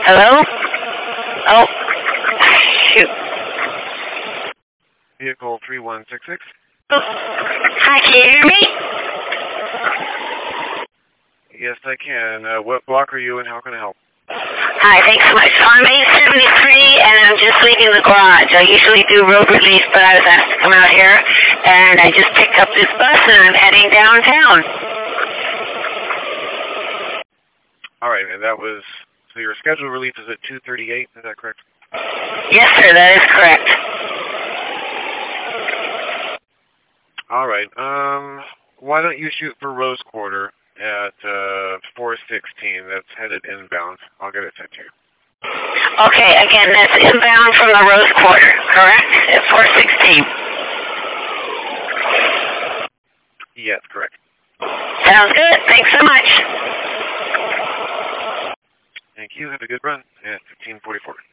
Hello? Oh, shoot. Vehicle 3166. Hi, can you hear me? Yes, I can. What block are you in? How can I help? Hi, thanks so much. So I'm 873, and I'm just leaving the garage. I usually do road release, but I was asked to come out here, and I just picked up this bus, and I'm heading downtown. All right, and that was... So your scheduled release is at 2:38, is that correct? Yes, sir, that is correct. All right, why don't you shoot for Rose Quarter at 416. That's headed inbound. I'll get it sent to you. Okay, again, that's inbound from the Rose Quarter, correct? At 416. Yes, correct. Sounds good. Thanks so much. Thank you. Have a good run at 1544.